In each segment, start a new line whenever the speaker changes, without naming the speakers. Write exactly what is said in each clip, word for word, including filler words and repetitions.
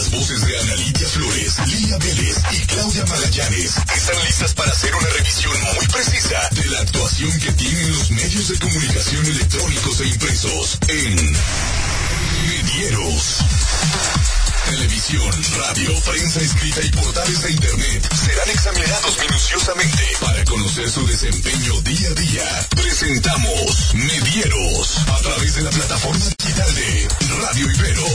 Las voces de Ana Lidia Flores, Lilia Vélez y Claudia Magallanes están listas para hacer una revisión muy precisa de la actuación que tienen los medios de comunicación electrónicos e impresos en Medieros. Televisión, radio, prensa escrita y portales de internet serán examinados minuciosamente para conocer su desempeño día a día. Presentamos Medieros a través de la plataforma digital de Radio Ibero.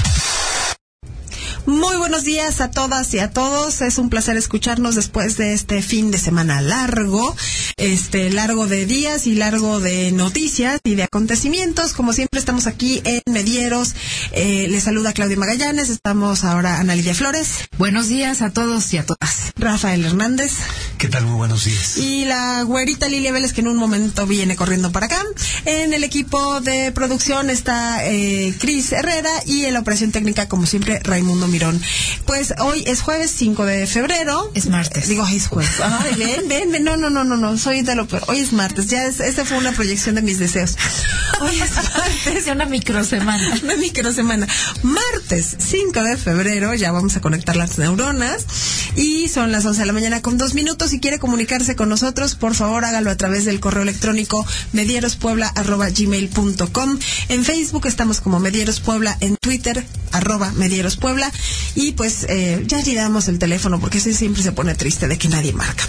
Muy buenos días a todas y a todos. Es un placer escucharnos después de este fin de semana largo, este largo de días y largo de noticias y de acontecimientos. Como siempre estamos aquí en Medieros. Eh, les saluda Claudia Magallanes. Estamos ahora Ana Lidia Flores.
Buenos días a todos y a todas.
Rafael Hernández.
¿Qué tal? Muy buenos días.
Y la güerita Lilia Vélez, que en un momento viene corriendo para acá. En el equipo de producción está eh, Cris Herrera y en la operación técnica, como siempre, Raimundo Mirón. Pues hoy es jueves cinco de febrero.
Es martes.
Digo, es jueves. Ay, ven, ven, ven. No, no, no, no, no. Soy de lo peor. Hoy es martes. Ya es, esa fue una proyección de mis deseos. Hoy es martes.
Una microsemana.
Una microsemana. Martes cinco de febrero. Ya vamos a conectar las neuronas. Y son las once de la mañana con dos minutos. Si quiere comunicarse con nosotros, por favor, hágalo a través del correo electrónico medierospuebla arroba gmail punto com. En Facebook estamos como Medieros Puebla. En Twitter, arroba Medieros Puebla. Y pues eh, ya giramos el teléfono porque ese siempre se pone triste de que nadie marca.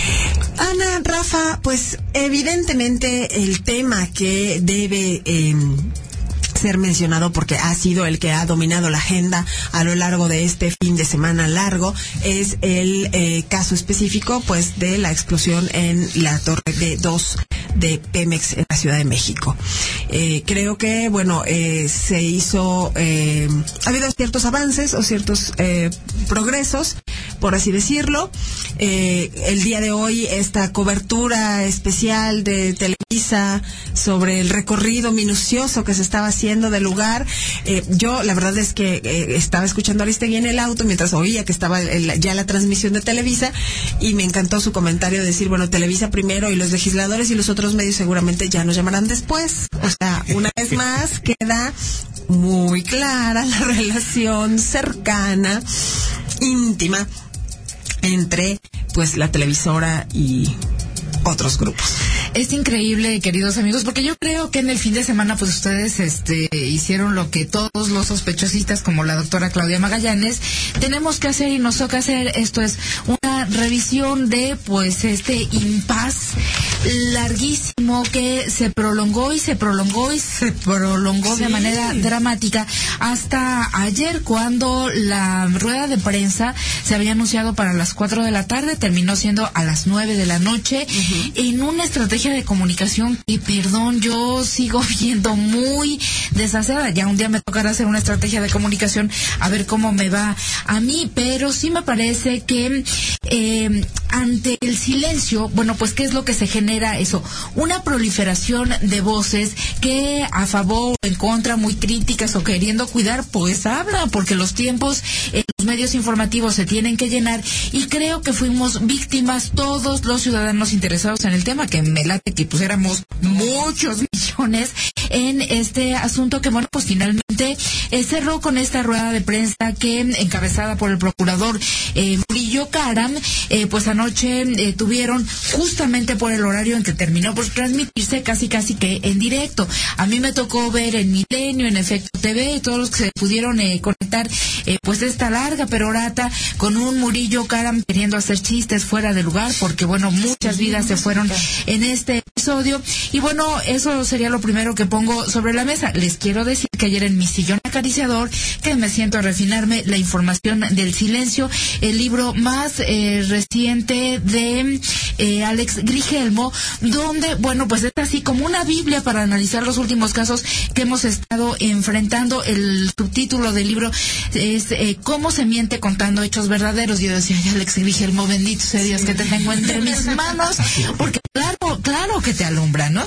Ana, Rafa, pues evidentemente el tema que debe eh, ser mencionado, porque ha sido el que ha dominado la agenda a lo largo de este fin de semana largo, es el eh, caso específico pues de la explosión en la torre de dos de Pemex en la Ciudad de México. Eh, creo que, bueno, eh, se hizo, eh, ha habido ciertos avances o ciertos eh, progresos, por así decirlo. Eh, el día de hoy, esta cobertura especial de Televisa sobre el recorrido minucioso que se estaba haciendo del lugar. Eh, yo, la verdad es que eh, estaba escuchando a Aristegui en el auto mientras oía que estaba el, ya la transmisión de Televisa, y me encantó su comentario de decir, bueno, Televisa primero y los legisladores y los otros medios seguramente ya nos llamarán después. O sea, una vez más queda muy clara la relación cercana, íntima, entre pues la televisora y otros grupos.
Es increíble, queridos amigos, porque yo creo que en el fin de semana pues ustedes este hicieron lo que todos los sospechosistas, como la doctora Claudia Magallanes, tenemos que hacer y nos toca hacer. Esto es una revisión de pues este impas larguísimo que se prolongó y se prolongó y se prolongó sí. de manera dramática hasta ayer, cuando la rueda de prensa se había anunciado para las cuatro de la tarde, terminó siendo a las nueve de la noche, uh-huh. en una estrategia de comunicación que, perdón, yo sigo viendo muy desaseada. Ya un día me tocará hacer una estrategia de comunicación a ver cómo me va a mí, pero sí me parece que eh, ante el silencio, bueno, pues ¿qué es lo que se genera eso? Una proliferación de voces que a favor o en contra, muy críticas o queriendo cuidar, pues habla, porque los tiempos en los medios informativos se tienen que llenar, y creo que fuimos víctimas todos los ciudadanos interesados en el tema, que me late que pusiéramos muchos millones en este asunto que, bueno, pues finalmente eh, cerró con esta rueda de prensa que, encabezada por el procurador eh, Murillo Karam, eh, pues anoche eh, tuvieron, justamente por el horario en que terminó por transmitirse, casi casi que en directo. A mí me tocó ver en Milenio, en Efecto T V, y todos los que se pudieron eh, conectar, eh, pues esta larga perorata con un Murillo Karam queriendo hacer chistes fuera de lugar, porque, bueno, muchas vidas se fueron en este episodio. Y bueno, eso sería lo primero que pongo sobre la mesa. Les quiero decir que ayer en mi sillón acariciador, que me siento a refinarme la información del silencio, el libro más eh, reciente de eh, Alex Grigelmo, donde, bueno, pues es así como una biblia para analizar los últimos casos que hemos estado enfrentando. El subtítulo del libro es eh, ¿Cómo se miente contando hechos verdaderos? Yo decía, ay, Alex Grigelmo, bendito sea Dios que te tengo entre mis manos, porque claro, claro que te alumbra, ¿no?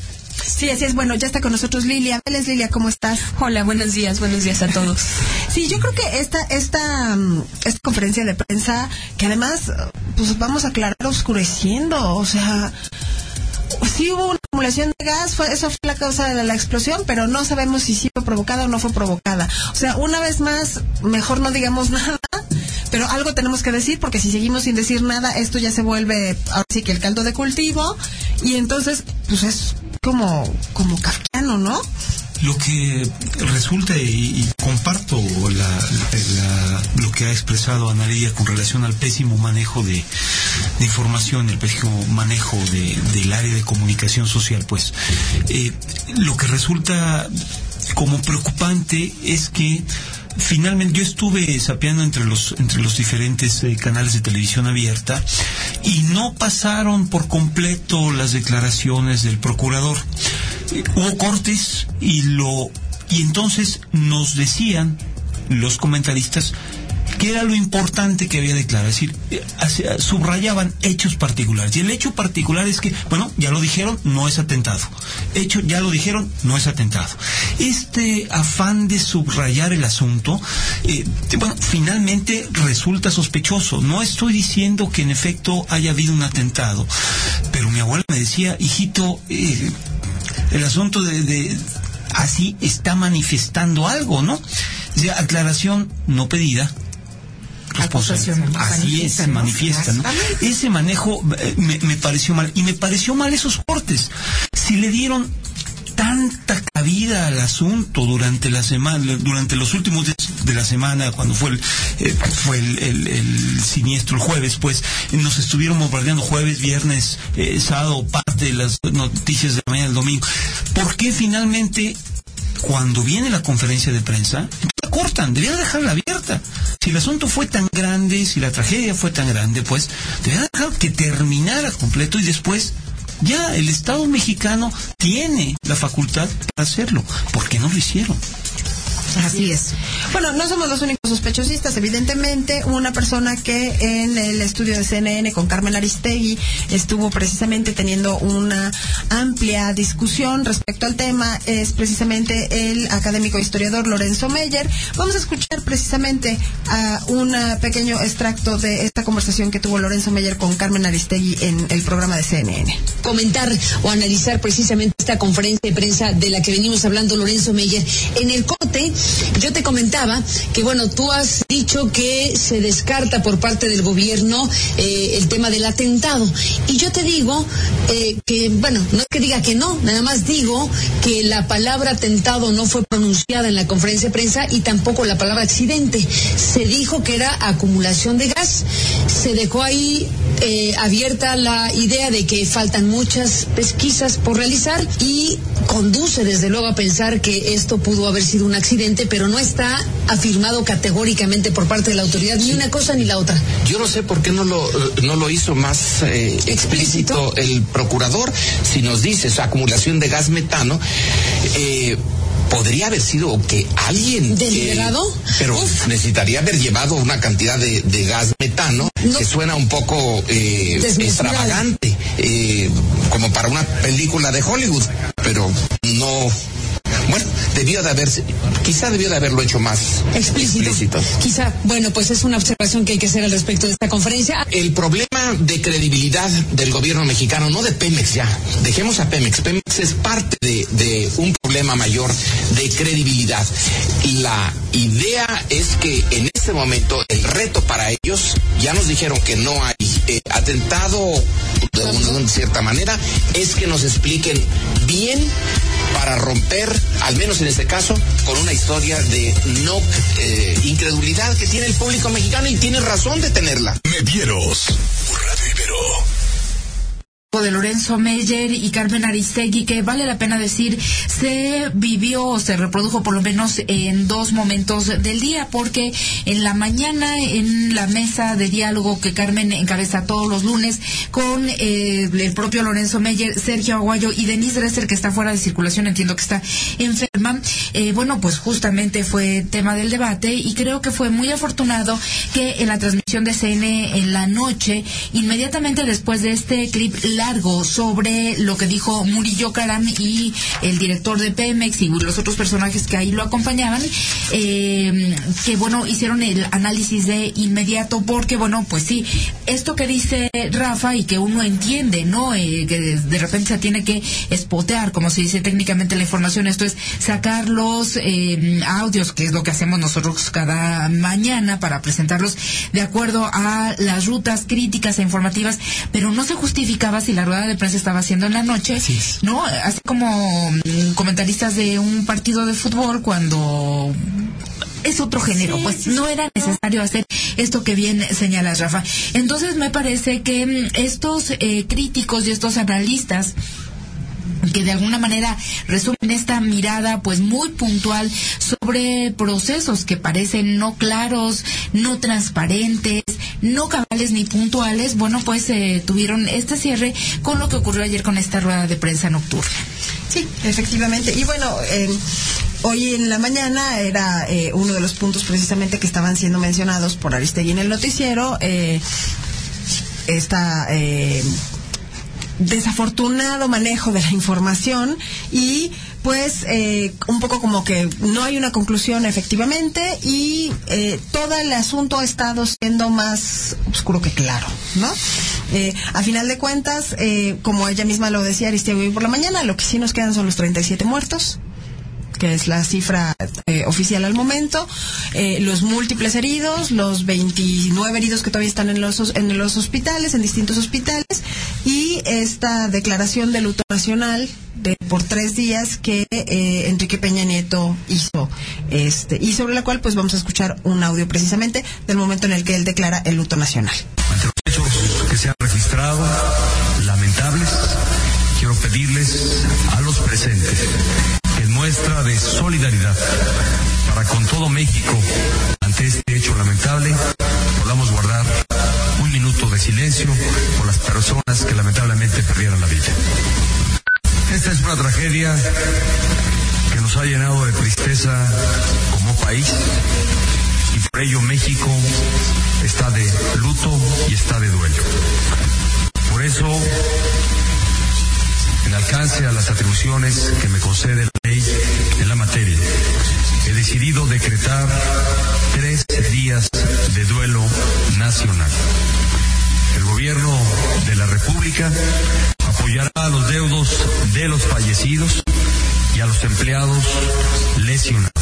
Sí, así es. Bueno, ya está con nosotros Lilia Vélez. Lilia, ¿cómo estás?
Hola, buenos días, buenos días a todos.
Sí, yo creo que esta esta esta conferencia de prensa, que además, pues vamos a aclarar, oscureciendo, o sea, sí hubo una acumulación de gas, fue, eso fue la causa de la, la explosión, pero no sabemos si sí fue provocada o no fue provocada. O sea, una vez más, mejor no digamos nada, pero algo tenemos que decir, porque si seguimos sin decir nada, esto ya se vuelve, ahora sí que el caldo de cultivo, y entonces, pues es como, como kafkiano, ¿no?
Lo que resulta, y, y comparto la, la, lo que ha expresado Ana Lidia con relación al pésimo manejo de, de información, el pésimo manejo de, del área de comunicación social, pues eh, lo que resulta como preocupante es que finalmente yo estuve sapeando entre los entre los diferentes eh, canales de televisión abierta y no pasaron por completo las declaraciones del procurador. Eh, hubo cortes y lo y entonces nos decían los comentaristas que era lo importante que había declarado, es decir, eh, subrayaban hechos particulares. Y el hecho particular es que, bueno, ya lo dijeron, no es atentado. Hecho, ya lo dijeron, no es atentado. Este afán de subrayar el asunto, eh, bueno, finalmente resulta sospechoso. No estoy diciendo que en efecto haya habido un atentado, pero mi abuela me decía, hijito, eh, el asunto de, de así está manifestando algo, ¿no? O sea, aclaración no pedida. Así es, se manifiesta, ¿no? Ese manejo eh, me, me pareció mal, y me pareció mal esos cortes. Si le dieron tanta cabida al asunto durante la semana, durante los últimos días de la semana, cuando fue el, eh, fue el, el, el siniestro el jueves, pues nos estuvieron bombardeando jueves, viernes, eh, sábado, parte de las noticias de la mañana del domingo. ¿Por qué finalmente, cuando viene la conferencia de prensa, la cortan? Debían dejarla abierta. Si el asunto fue tan grande, si la tragedia fue tan grande, pues debían dejar que terminara completo y después ya el Estado mexicano tiene la facultad para hacerlo. ¿Por qué no lo hicieron?
Así es. Bueno, no somos los únicos sospechosistas, evidentemente. Una persona que en el estudio de C N N con Carmen Aristegui estuvo precisamente teniendo una amplia discusión respecto al tema es precisamente el académico historiador Lorenzo Meyer. Vamos a escuchar precisamente a un pequeño extracto de esta conversación que tuvo Lorenzo Meyer con Carmen Aristegui en el programa de C N N.
Comentar o analizar precisamente esta conferencia de prensa de la que venimos hablando, Lorenzo Meyer. En el corte yo te comentaba que, bueno, tú has dicho que se descarta por parte del gobierno eh, el tema del atentado. Y yo te digo eh, que, bueno, no es que diga que no, nada más digo que la palabra atentado no fue pronunciada en la conferencia de prensa y tampoco la palabra accidente. Se dijo que era acumulación de gas. Se dejó ahí eh, abierta la idea de que faltan muchas pesquisas por realizar y conduce desde luego a pensar que esto pudo haber sido un accidente, pero no está afirmado categóricamente por parte de la autoridad, ni una cosa ni la otra.
Yo no sé por qué no lo no lo hizo más eh, explícito, explícito el procurador. Si nos dice esa acumulación de gas metano, eh, podría haber sido que alguien
deliberado,
eh, pero Uf. necesitaría haber llevado una cantidad de, de gas metano no. que suena un poco eh, extravagante, eh, como para una película de Hollywood, pero no. Bueno, debió de haberse, quizá debió de haberlo hecho más explícito. explícito.
Quizá, bueno, pues es una observación que hay que hacer al respecto de esta conferencia.
El problema de credibilidad del gobierno mexicano, no de Pemex ya, dejemos a Pemex, Pemex es parte de, de un problema mayor de credibilidad. La idea es que en este momento el reto para ellos, ya nos dijeron que no hay eh, atentado de, una, de cierta manera, es que nos expliquen bien para romper, al menos en este caso, con una historia de no eh, incredulidad que tiene el público mexicano, y tiene razón de tenerla.
Medieros, por Radio Ibero.
De Lorenzo Meyer y Carmen Aristegui, que vale la pena decir se vivió o se reprodujo por lo menos en dos momentos del día, porque en la mañana en la mesa de diálogo que Carmen encabeza todos los lunes con eh, el propio Lorenzo Meyer, Sergio Aguayo y Denise Dresser, que está fuera de circulación, entiendo que está enferma, eh, bueno, pues justamente fue tema del debate, y creo que fue muy afortunado que en la transmisión de C N en la noche, inmediatamente después de este clip, largo sobre lo que dijo Murillo Karam y el director de Pemex y los otros personajes que ahí lo acompañaban, eh, que bueno, hicieron el análisis de inmediato, porque bueno, pues sí, esto que dice Rafa y que uno entiende, ¿no? Eh, que de repente se tiene que espotear, como se dice técnicamente la información, esto es sacar los eh, audios, que es lo que hacemos nosotros cada mañana para presentarlos de acuerdo a las rutas críticas e informativas, pero no se justificaba si la rueda de prensa estaba haciendo en la noche, sí, ¿no? Así como mm, comentaristas de un partido de fútbol cuando es otro género, sí, pues sí, no era necesario hacer esto que bien señalas, Rafa. Entonces me parece que mm, estos eh, críticos y estos analistas que de alguna manera resumen esta mirada pues muy puntual sobre procesos que parecen no claros, no transparentes, no cabales ni puntuales, bueno, pues eh, tuvieron este cierre con lo que ocurrió ayer con esta rueda de prensa nocturna.
Sí, efectivamente. Y bueno, eh, hoy en la mañana era eh, uno de los puntos precisamente que estaban siendo mencionados por Aristegui en el noticiero, eh, esta... Eh, desafortunado manejo de la información y pues eh, un poco como que no hay una conclusión efectivamente y eh, todo el asunto ha estado siendo más oscuro que claro, ¿no? Eh, a final de cuentas, eh, como ella misma lo decía Aristegui por la mañana, lo que sí nos quedan son los treinta y siete muertos, que es la cifra eh, oficial al momento, eh, los múltiples heridos, los veintinueve heridos que todavía están en los en los hospitales, en distintos hospitales, y esta declaración de luto nacional de por tres días que eh, Enrique Peña Nieto hizo, este y sobre la cual pues vamos a escuchar un audio precisamente del momento en el que él declara el luto nacional.
Ante los hechos que se han registrado, lamentables, quiero pedirles a los presentes que en muestra de solidaridad para con todo México ante este hecho lamentable podamos guardar un minuto de silencio por las personas que lamentablemente perdieron la vida. Esta es una tragedia que nos ha llenado de tristeza como país y por ello México está de luto y está de duelo. Por eso, en alcance a las atribuciones que me concede la ley en la materia, he decidido decretar tres días de duelo nacional. El gobierno de la República apoyará a los deudos de los fallecidos y a los empleados lesionados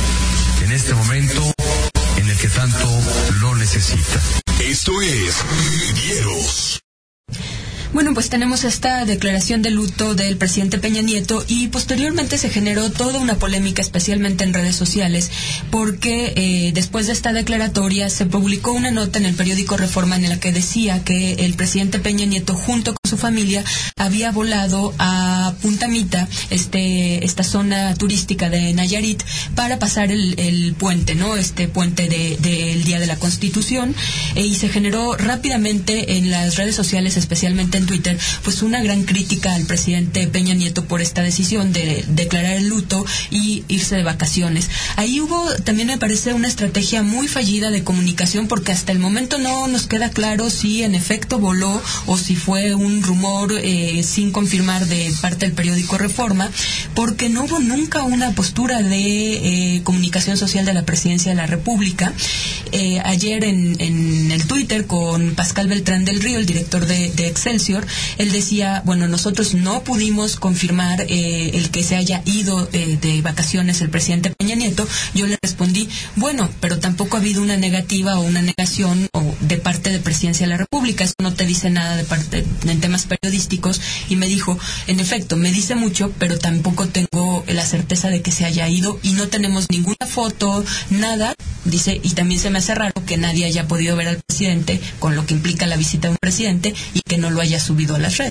en este momento en el que tanto lo necesita.
Esto es Medieros.
Bueno, pues tenemos esta declaración de luto del presidente Peña Nieto y posteriormente se generó toda una polémica, especialmente en redes sociales, porque eh, después de esta declaratoria se publicó una nota en el periódico Reforma en la que decía que el presidente Peña Nieto junto con su familia había volado a Punta Mita, este esta zona turística de Nayarit, para pasar el, el puente, ¿no? Este puente de, de el Día de la Constitución, eh, y se generó rápidamente en las redes sociales, especialmente en Twitter, pues una gran crítica al presidente Peña Nieto por esta decisión de declarar el luto y irse de vacaciones. Ahí hubo, también me parece, una estrategia muy fallida de comunicación, porque hasta el momento no nos queda claro si en efecto voló o si fue un rumor eh, sin confirmar de parte del periódico Reforma, porque no hubo nunca una postura de eh, comunicación social de la Presidencia de la República. Eh, ayer en, en el Twitter con Pascal Beltrán del Río, el director de, de Excelsior, él decía, bueno, nosotros no pudimos confirmar eh, el que se haya ido eh, de vacaciones el presidente Peña Nieto. Yo le respondí, bueno, pero tampoco ha habido una negativa o una negación o de parte de Presidencia de la República, eso no te dice nada de parte en temas periodísticos. Y me dijo, en efecto, me dice mucho, pero tampoco tengo la certeza de que se haya ido y no tenemos ninguna foto, nada. Dice, y también se me hace raro que nadie haya podido ver al presidente, con lo que implica la visita de un presidente, y que no lo haya subido a las redes.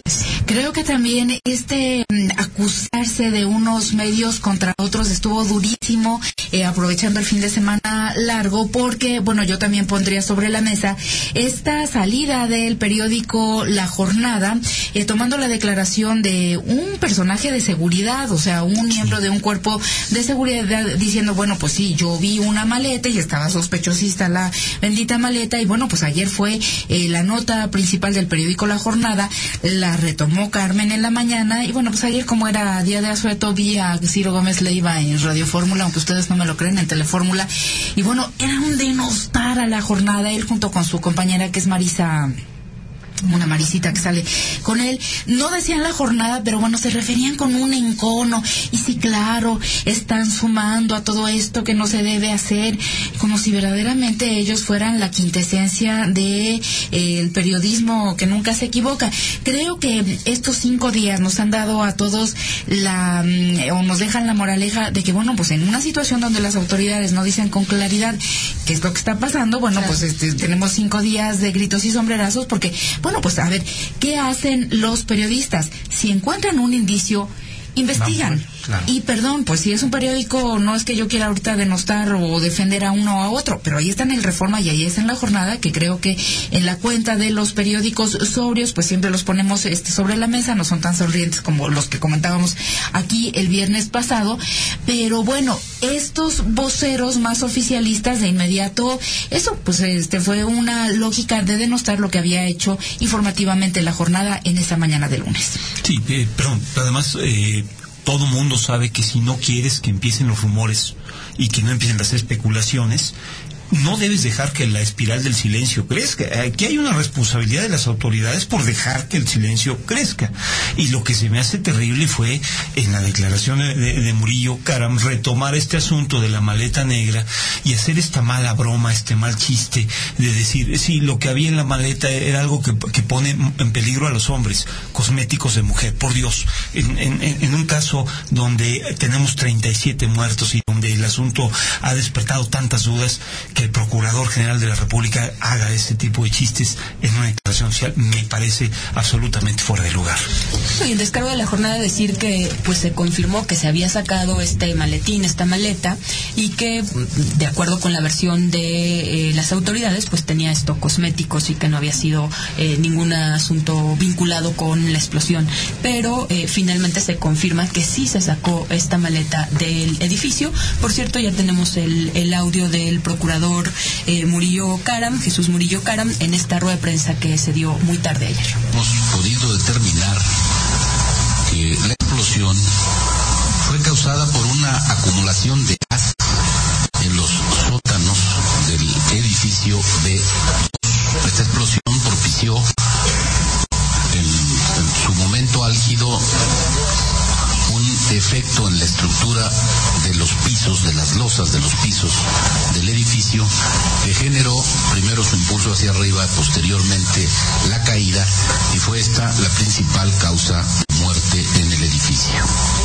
Creo que también este mm, acusarse de unos medios contra otros estuvo durísimo, eh, aprovechando el fin de semana largo, porque, bueno, yo también pondría sobre la mesa esta salida del periódico La Jornada, eh, tomando la declaración de un personaje de seguridad, o sea, un miembro de un cuerpo de seguridad, diciendo, bueno, pues sí, yo vi una maleta y estaba sospechosista la bendita maleta, y bueno, pues ayer fue eh, la nota principal del periódico La Jornada, la retomó Carmen en la mañana, y bueno, pues ayer, como era día de asueto, vi a Ciro Gómez Leiva en Radio Fórmula, aunque ustedes no me lo creen, en Telefórmula, y bueno, era un denostar a La Jornada, él junto con su compañera, que es Marisa, una Marisita que sale con él, no decían La Jornada, pero bueno, se referían con un encono, y sí, claro, están sumando a todo esto que no se debe hacer, como si verdaderamente ellos fueran la quintesencia de eh, el periodismo que nunca se equivoca. Creo que estos cinco días nos han dado a todos la, o nos dejan la moraleja de que, bueno, pues en una situación donde las autoridades no dicen con claridad qué es lo que está pasando, bueno, claro, pues este, tenemos cinco días de gritos y sombrerazos, porque, bueno, pues a ver, ¿qué hacen los periodistas? Si encuentran un indicio, investigan. Vamos, claro. Y perdón, pues si es un periódico, no es que yo quiera ahorita denostar o defender a uno o a otro, pero ahí está en el Reforma y ahí está en La Jornada, que creo que en la cuenta de los periódicos sobrios, pues siempre los ponemos este sobre la mesa, no son tan sonrientes como los que comentábamos aquí el viernes pasado, pero bueno, estos voceros más oficialistas, de inmediato, eso pues este fue una lógica de denostar lo que había hecho informativamente La Jornada en esa mañana de lunes.
Sí, eh, perdón, además eh, todo mundo sabe que si no quieres que empiecen los rumores y que no empiecen las especulaciones, no debes dejar que la espiral del silencio crezca. Aquí hay una responsabilidad de las autoridades por dejar que el silencio crezca. Y lo que se me hace terrible fue, en la declaración de, de, de Murillo Karam, retomar este asunto de la maleta negra y hacer esta mala broma, este mal chiste de decir, sí, lo que había en la maleta era algo que, que pone en peligro a los hombres, cosméticos de mujer, por Dios. En, en, en un caso donde tenemos treinta y siete muertos y donde el asunto ha despertado tantas dudas, que el Procurador General de la República haga ese tipo de chistes en una declaración oficial me parece absolutamente fuera de lugar.
Y el descargo de La Jornada, decir que pues se confirmó que se había sacado este maletín, esta maleta, y que de acuerdo con la versión de eh, las autoridades, pues tenía esto, cosméticos, y que no había sido eh, ningún asunto vinculado con la explosión. Pero eh, finalmente se confirma que sí se sacó esta maleta del edificio. Por cierto, ya tenemos el, el audio del procurador Eh, Murillo Karam, Jesús Murillo Karam, en esta rueda de prensa que se dio muy tarde ayer.
Hemos podido determinar que la explosión fue causada por una acumulación de gas en los sótanos del edificio B. Esta explosión propició en, en su momento álgido un defecto en la estructura de los pisos, de las losas de los pisos del edificio, que generó primero su impulso hacia arriba, posteriormente la caída, y fue esta la principal causa de muerte en el edificio.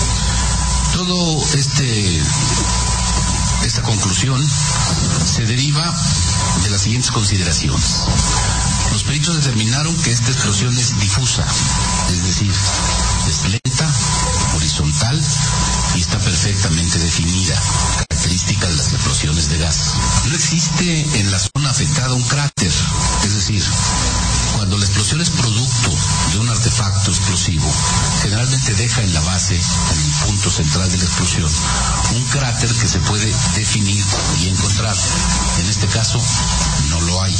Todo este esta conclusión se deriva de las siguientes consideraciones. Los peritos determinaron que esta explosión es difusa, es decir, es lenta, horizontal, y está perfectamente definida, característica de las explosiones de gas. No existe en la zona afectada un cráter, es decir, cuando la explosión es producto de un artefacto explosivo, generalmente deja en la base, en el punto central de la explosión, un cráter que se puede definir y encontrar. En este caso, no lo hay.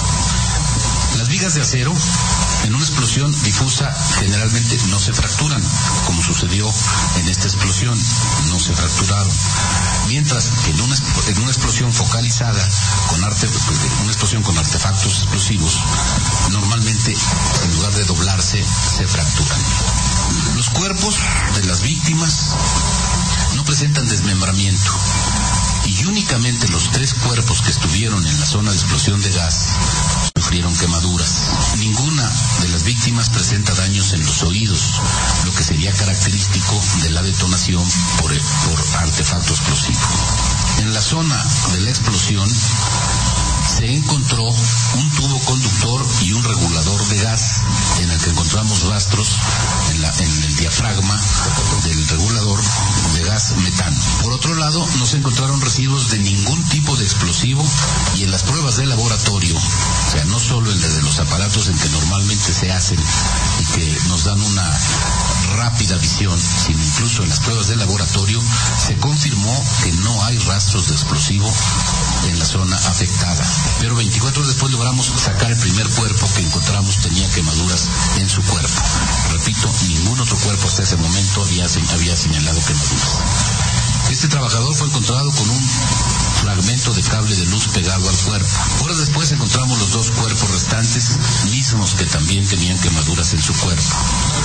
Las vigas de acero, en una explosión difusa, generalmente no se fracturan, como sucedió en esta explosión, no se fracturaron. Mientras que en una, en una explosión focalizada, con arte, una explosión con artefactos explosivos, normalmente, en lugar de doblarse, se fracturan. Los cuerpos de las víctimas no presentan desmembramiento, y únicamente los tres cuerpos que estuvieron en la zona de explosión de gas sufrieron quemaduras. Ninguna de las víctimas presenta daños en los oídos, lo que sería característico de la detonación por, por artefacto explosivo. En la zona de la explosión se encontró un tubo conductor y un regulador de gas en el que encontramos rastros en, la, en el diafragma del regulador de gas metano. Por otro lado, no se encontraron residuos de ningún tipo de explosivo y en las pruebas de laboratorio, o sea, no solo el de los aparatos en que normalmente se hacen y que nos dan una rápida visión, sino incluso en las pruebas de laboratorio se confirmó que no hay rastros de explosivo en la zona afectada. Pero veinticuatro horas después logramos sacar el primer cuerpo que encontramos tenía quemaduras en su cuerpo. Repito, ningún otro cuerpo hasta ese momento había, había señalado quemaduras. Este trabajador fue encontrado con un fragmento de cable de luz pegado al cuerpo. Horas después encontramos los dos cuerpos restantes, mismos que también tenían quemaduras en su cuerpo.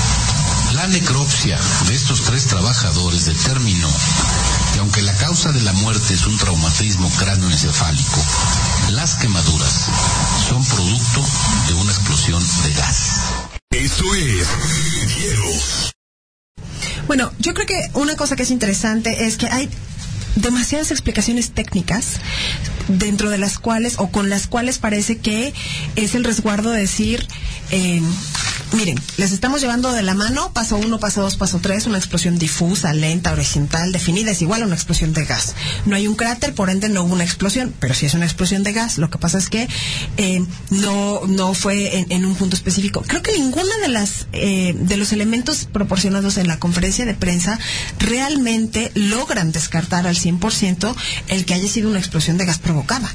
La necropsia de estos tres trabajadores determinó que aunque la causa de la muerte es un traumatismo cráneoencefálico, las quemaduras son producto de una explosión de gas.
Esto es Medieros.
Bueno, yo creo que una cosa que es interesante es que hay demasiadas explicaciones técnicas dentro de las cuales o con las cuales parece que es el resguardo de decir, eh, miren, les estamos llevando de la mano, paso uno, paso dos, paso tres, una explosión difusa, lenta, horizontal, definida, es igual a una explosión de gas. No hay un cráter, por ende no hubo una explosión, pero sí es una explosión de gas. Lo que pasa es que eh, no no fue en, en un punto específico. Creo que ninguna de las eh, de los elementos proporcionados en la conferencia de prensa realmente logran descartar al cien por ciento el que haya sido una explosión de gas provocada.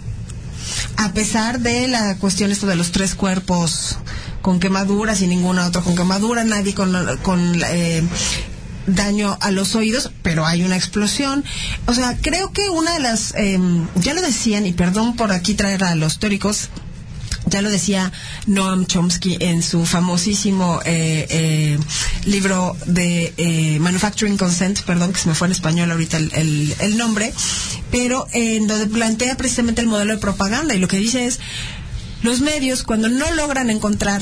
A pesar de la cuestión esto de los tres cuerpos con quemaduras y ninguna otra con quemadura, nadie con, con eh, daño a los oídos, pero hay una explosión. O sea, creo que una de las, eh, ya lo decían, y perdón por aquí traer a los teóricos, ya lo decía Noam Chomsky en su famosísimo eh, eh, libro de eh, Manufacturing Consent, perdón que se me fue en español ahorita el, el, el nombre, pero en donde plantea precisamente el modelo de propaganda, y lo que dice es, los medios cuando no logran encontrar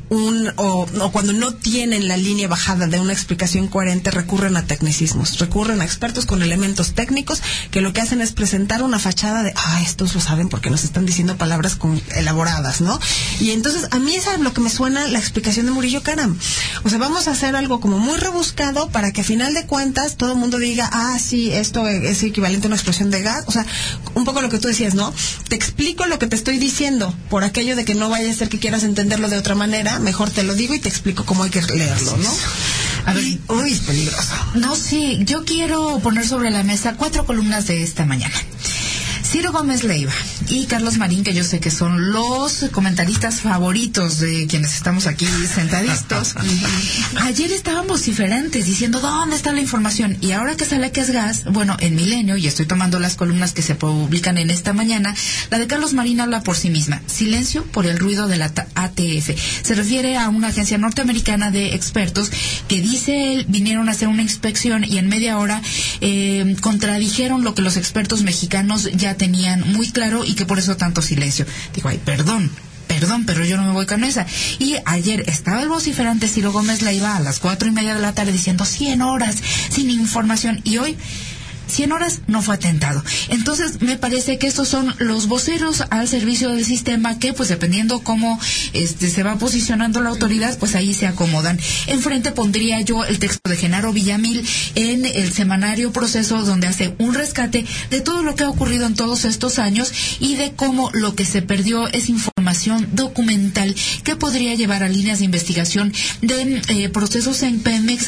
un o, o cuando no tienen la línea bajada de una explicación coherente, recurren a tecnicismos, recurren a expertos con elementos técnicos que lo que hacen es presentar una fachada de, ah, estos lo saben porque nos están diciendo palabras con, elaboradas, ¿no? Y entonces a mí esa es lo que me suena la explicación de Murillo Karam. O sea, vamos a hacer algo como muy rebuscado para que a final de cuentas todo el mundo diga, ah, sí, esto es equivalente a una explosión de gas. O sea, un poco lo que tú decías, ¿no? Te explico lo que te estoy diciendo por aquello de que no vaya a ser que quieras entenderlo de otra manera. Mejor te lo digo y te explico cómo hay que leerlo, ¿no? A ver, uy, es peligroso.
No, sí, yo quiero poner sobre la mesa cuatro columnas de esta mañana. Ciro Gómez Leiva y Carlos Marín, que yo sé que son los comentaristas favoritos de quienes estamos aquí sentaditos. Ayer estaban vociferantes diciendo ¿dónde está la información? Y ahora que sale que es gas, bueno, en Milenio, y estoy tomando las columnas que se publican en esta mañana, la de Carlos Marín habla por sí misma. Silencio por el ruido de la A T F. Se refiere a una agencia norteamericana de expertos que dice él, vinieron a hacer una inspección y en media hora eh, contradijeron lo que los expertos mexicanos ya tenían muy claro y que por eso tanto silencio. Digo, ay, perdón, perdón, pero yo no me voy con esa. Y ayer estaba el vociferante Ciro Gómez Leiva a las cuatro y media de la tarde diciendo cien horas sin información, y hoy cien horas no fue atentado. Entonces me parece que estos son los voceros al servicio del sistema que, pues dependiendo cómo este se va posicionando la autoridad, pues ahí se acomodan. Enfrente pondría yo el texto de Genaro Villamil en el semanario Proceso, donde hace un rescate de todo lo que ha ocurrido en todos estos años y de cómo lo que se perdió es información documental que podría llevar a líneas de investigación de eh, procesos en Pemex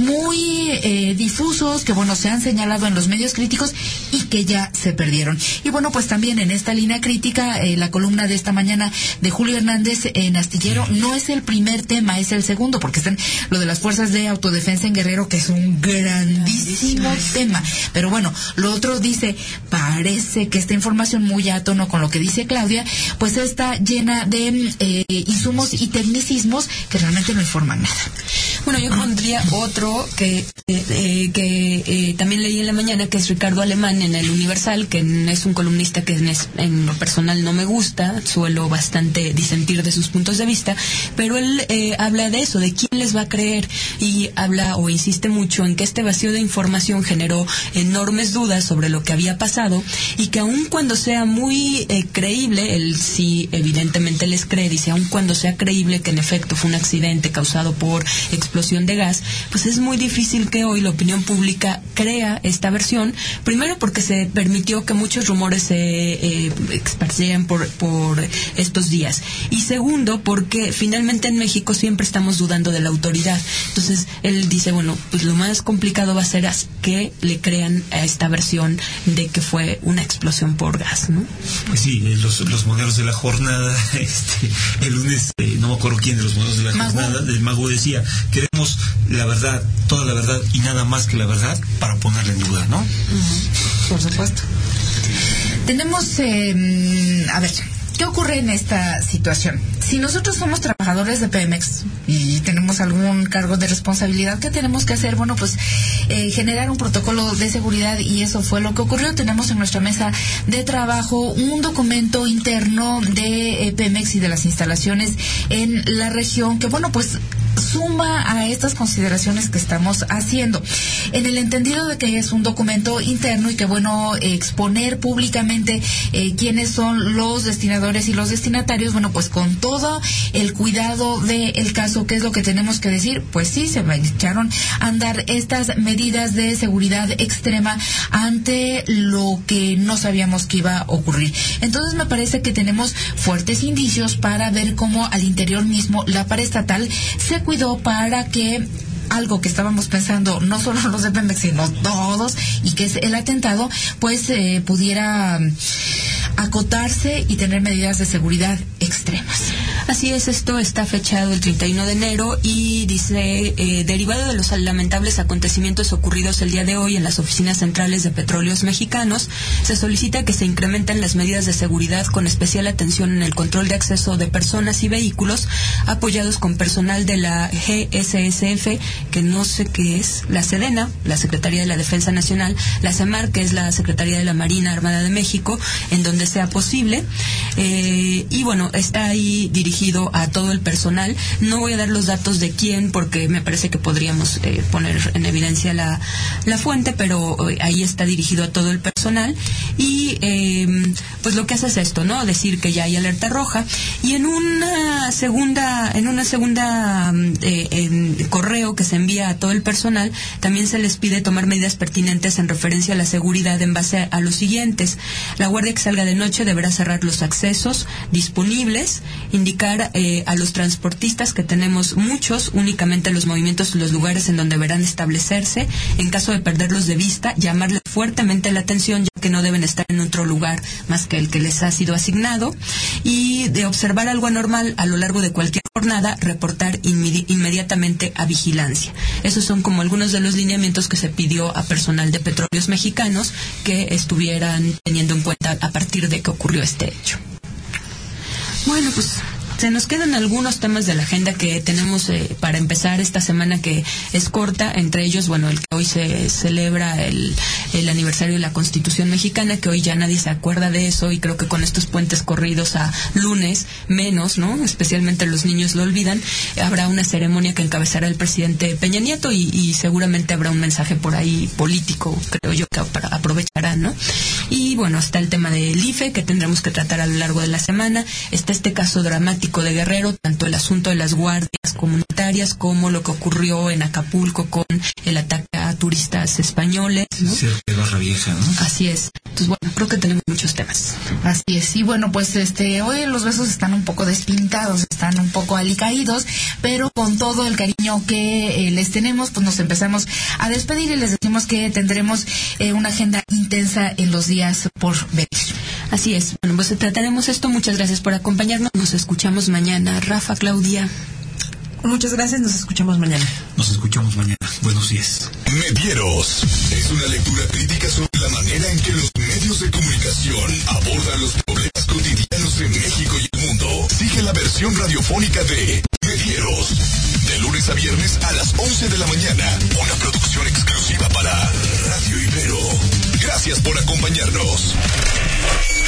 muy eh, difusos, que bueno, se han señalado en los medios críticos y que ya se perdieron. Y bueno, pues también en esta línea crítica, eh, la columna de esta mañana de Julio Hernández en Astillero no es el primer tema, es el segundo, porque están lo de las fuerzas de autodefensa en Guerrero, que es un grandísimo tema. Pero bueno, lo otro dice, parece que esta información, muy a tono con lo que dice Claudia, pues está llena de eh, insumos y tecnicismos que realmente no informan nada.
Bueno, yo pondría otro que, eh, eh, que eh, también leí en la mañana, que es Ricardo Alemán en el Universal, que es un columnista que en, en lo personal no me gusta, suelo bastante disentir de sus puntos de vista, pero él eh, habla de eso, de quién les va a creer, y habla o insiste mucho en que este vacío de información generó enormes dudas sobre lo que había pasado, y que aun cuando sea muy eh, creíble, él sí evidentemente les cree, dice, aun cuando sea creíble que en efecto fue un accidente causado por explosión de gas, pues es muy difícil que hoy la opinión pública crea esta versión, primero porque se permitió que muchos rumores se eh, esparcieran por, por estos días, y segundo porque finalmente en México siempre estamos dudando de la autoridad. Entonces él dice, bueno, pues lo más complicado va a ser que le crean a esta versión de que fue una explosión por gas, ¿no?
Pues sí, los, los modelos de la jornada, este, el lunes, eh, no me acuerdo quién de los modelos de la
Mago.
jornada, del Mago decía, queremos la verdad, toda la verdad y nada más que la verdad para ponerla en duda, ¿no?
Uh-huh. Por supuesto. Tenemos, eh, a ver, ¿qué ocurre en esta situación? Si nosotros somos trabajadores de Pemex y tenemos algún cargo de responsabilidad, ¿qué tenemos que hacer? Bueno, pues eh, generar un protocolo de seguridad, y eso fue lo que ocurrió. Tenemos en nuestra mesa de trabajo un documento interno de eh, Pemex y de las instalaciones en la región que, bueno, pues suma a estas consideraciones que estamos haciendo, en el entendido de que es un documento interno y que, bueno, eh, exponer públicamente eh, quiénes son los destinadores y los destinatarios, bueno, pues con todo el cuidado del caso. ¿Qué es lo que tenemos que decir? Pues sí, se echaron a andar estas medidas de seguridad extrema ante lo que no sabíamos que iba a ocurrir. Entonces me parece que tenemos fuertes indicios para ver cómo al interior mismo la paraestatal se cuidó para que algo que estábamos pensando, no solo los de Pemex, sino todos, y que es el atentado, pues eh, pudiera acotarse y tener medidas de seguridad extremas.
Así es, esto está fechado el treinta y uno de enero y dice, eh, derivado de los lamentables acontecimientos ocurridos el día de hoy en las oficinas centrales de Petróleos Mexicanos, se solicita que se incrementen las medidas de seguridad con especial atención en el control de acceso de personas y vehículos, apoyados con personal de la G S S F, que no sé qué es, la Sedena, la Secretaría de la Defensa Nacional, la SEMAR, que es la Secretaría de la Marina Armada de México, en donde sea posible, eh, y bueno, está ahí dirigido a todo el personal. No voy a dar los datos de quién, porque me parece que podríamos eh, poner en evidencia la, la fuente, pero eh, ahí está dirigido a todo el personal, y eh, pues lo que hace es esto, ¿no? Decir que ya hay alerta roja, y en una segunda, en una segunda eh, en correo que se envía a todo el personal, también se les pide tomar medidas pertinentes en referencia a la seguridad en base a los siguientes: la guardia que salga de noche deberá cerrar los accesos disponibles, indicar eh, a los transportistas, que tenemos muchos, únicamente los movimientos y los lugares en donde deberán establecerse. En caso de perderlos de vista, llamarles fuertemente la atención, ya que no deben estar en otro lugar más que el que les ha sido asignado, y de observar algo anormal a lo largo de cualquier jornada, reportar inmedi- inmediatamente a vigilancia. Esos son como algunos de los lineamientos que se pidió a personal de Petróleos Mexicanos que estuvieran teniendo en cuenta a partir de que ocurrió este hecho. Bueno, pues se nos quedan algunos temas de la agenda que tenemos eh, para empezar esta semana, que es corta, entre ellos, bueno, el que hoy se celebra el, el aniversario de la Constitución Mexicana, que hoy ya nadie se acuerda de eso, y creo que con estos puentes corridos a lunes, menos, ¿no? Especialmente los niños lo olvidan. Habrá una ceremonia que encabezará el presidente Peña Nieto, y, y seguramente habrá un mensaje por ahí político, creo yo, que aprovecharán, ¿no? Y bueno, está el tema del I F E, que tendremos que tratar a lo largo de la semana. Está este caso dramático de Guerrero, tanto el asunto de las guardias comunitarias como lo que ocurrió en Acapulco con el ataque a turistas españoles, ¿no?
Sí, de Barra Vieja, ¿no?
Así es. Entonces, bueno, creo que tenemos muchos temas.
Así es. Y bueno, pues este hoy los besos están un poco despintados, están un poco alicaídos, pero con todo el cariño que eh, les tenemos, pues nos empezamos a despedir y les decimos que tendremos eh, una agenda intensa en los días por venir.
Así es. Bueno, pues trataremos esto. Muchas gracias por acompañarnos. Nos escuchamos mañana. Rafa, Claudia.
Muchas gracias. Nos escuchamos mañana.
Nos escuchamos mañana. Buenos días.
Medieros es una lectura crítica sobre la manera en que los medios de comunicación abordan los problemas cotidianos en México y el mundo. Sigue la versión radiofónica de Medieros de lunes lunes a viernes a las once de la mañana. Una producción exclusiva para Radio Ibero. Gracias por acompañarnos.